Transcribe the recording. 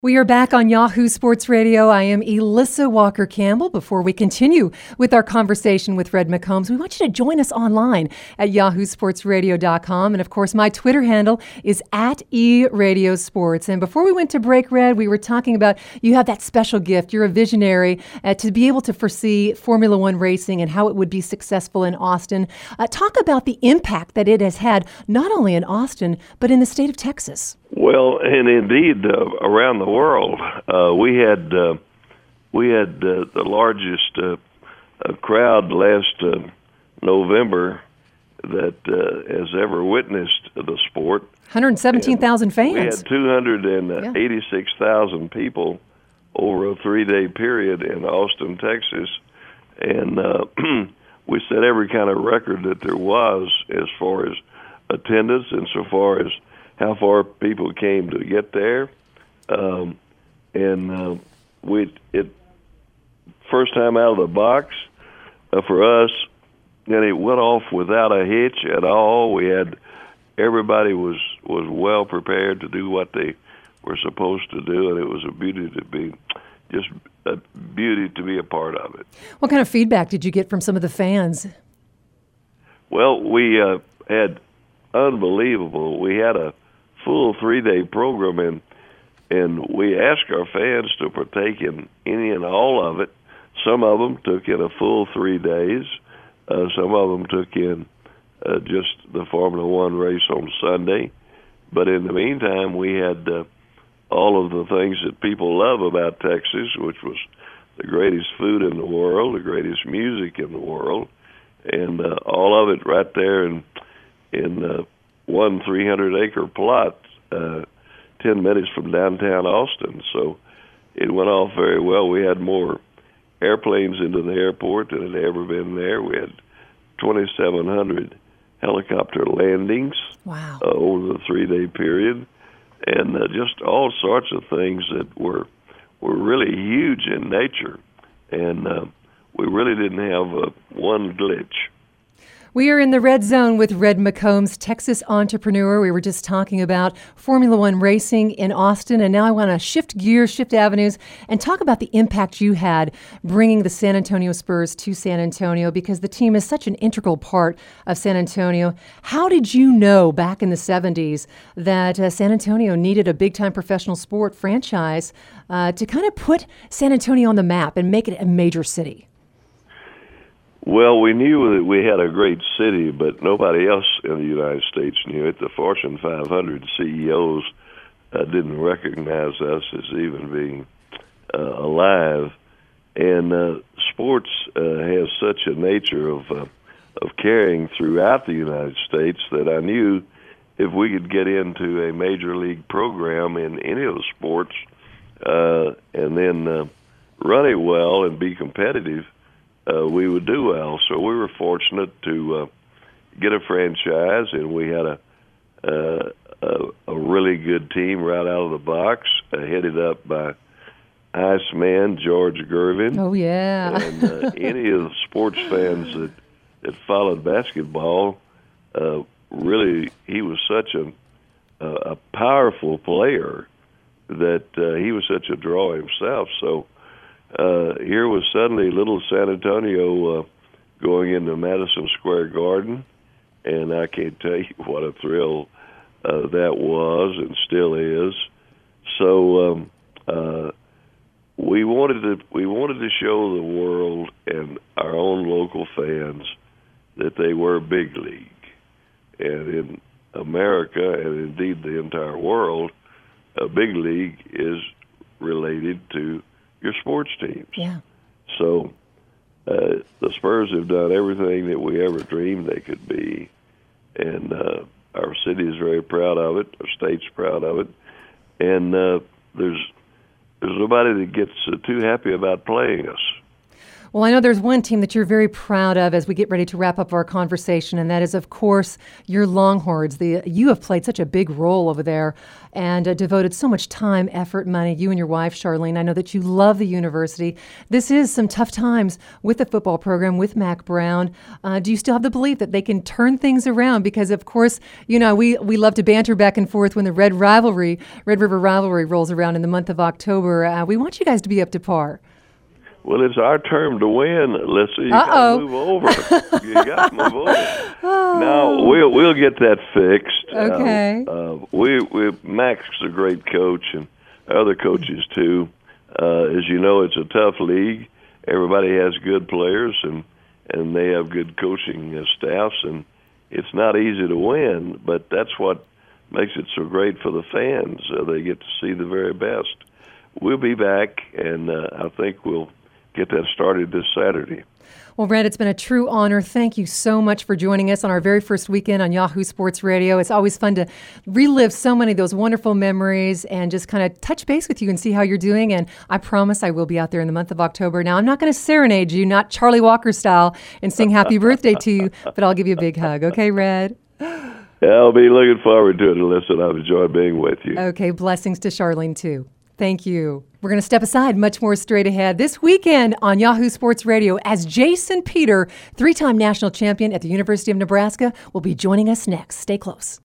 We are back on Yahoo Sports Radio. I am Elissa Walker-Campbell. Before we continue with our conversation with Red McCombs, we want you to join us online at yahoosportsradio.com. And of course, my Twitter handle is @eradiosports. And before we went to break, Red, we were talking about you have that special gift. You're a visionary to be able to foresee Formula One racing and how it would be successful in Austin. Talk about the impact that it has had, not only in Austin, but in the state of Texas. Well, and indeed, around the world, we had the largest crowd last November that has ever witnessed the sport. 117,000 fans. We had 286,000 people over a 3-day period in Austin, Texas, and we set every kind of record that there was as far as attendance and so far as how far people came to get there, first time out of the box for us, and it went off without a hitch at all. Everybody was well prepared to do what they were supposed to do, and it was a beauty to be a part of it. What kind of feedback did you get from some of the fans? Well, we had unbelievable. We had a full 3-day program, and we asked our fans to partake in any and all of it. Some of them took in a full 3 days. Some of them took in just the Formula One race on Sunday. But in the meantime, we had all of the things that people love about Texas, which was the greatest food in the world, the greatest music in the world, and all of it right there in one 300-acre plot 10 minutes from downtown Austin. So it went off very well. We had more airplanes into the airport than had ever been there. We had 2,700 helicopter landings. Wow. Over the 3-day period, and just all sorts of things that were really huge in nature, and we really didn't have one glitch. We are in the Red Zone with Red McCombs, Texas entrepreneur. We were just talking about Formula One racing in Austin, and now I want to shift gears, shift avenues, and talk about the impact you had bringing the San Antonio Spurs to San Antonio, because the team is such an integral part of San Antonio. How did you know back in the 70s that San Antonio needed a big-time professional sport franchise to kind of put San Antonio on the map and make it a major city? Well, we knew that we had a great city, but nobody else in the United States knew it. The Fortune 500 CEOs didn't recognize us as even being alive. And sports has such a nature of carrying throughout the United States that I knew if we could get into a major league program in any of the sports and then run it well and be competitive, we would do well. So we were fortunate to get a franchise, and we had a really good team right out of the box, headed up by Iceman George Gervin. Oh, yeah. And any of the sports fans that followed basketball, really, he was such a powerful player that he was such a draw himself. So here was suddenly little San Antonio going into Madison Square Garden, and I can't tell you what a thrill that was and still is. So we wanted to show the world and our own local fans that they were big league, and in America and indeed the entire world, a big league is related to your sports teams. Yeah. So the Spurs have done everything that we ever dreamed they could be, and our city is very proud of it. Our state's proud of it, and there's nobody that gets too happy about playing us. Well, I know there's one team that you're very proud of as we get ready to wrap up our conversation, and that is, of course, your Longhorns. You have played such a big role over there and devoted so much time, effort, money. You and your wife, Charlene, I know that you love the university. This is some tough times with the football program, with Mack Brown. Do you still have the belief that they can turn things around? Because, of course, you know, we love to banter back and forth when the Red River Rivalry rolls around in the month of October. We want you guys to be up to par. Well, it's our turn to win. Let's see. You got to move over. You got to move over. No, we'll get that fixed. Okay. Max is a great coach, and other coaches too. As you know, it's a tough league. Everybody has good players, and they have good coaching staffs, and it's not easy to win. But that's what makes it so great for the fans. They get to see the very best. We'll be back, and I think we'll get that started this Saturday. Well, Red, it's been a true honor. Thank you so much for joining us on our very first weekend on Yahoo Sports Radio. It's always fun to relive so many of those wonderful memories and just kind of touch base with you and see how you're doing. And I promise I will be out there in the month of October. Now, I'm not going to serenade you, not Charlie Walker style, and sing happy birthday to you, but I'll give you a big hug. Okay, Red? Yeah, I'll be looking forward to it, Alyssa. I've enjoyed being with you. Okay, blessings to Charlene, too. Thank you. We're going to step aside. Much more straight ahead this weekend on Yahoo Sports Radio as Jason Peter, 3-time national champion at the University of Nebraska, will be joining us next. Stay close.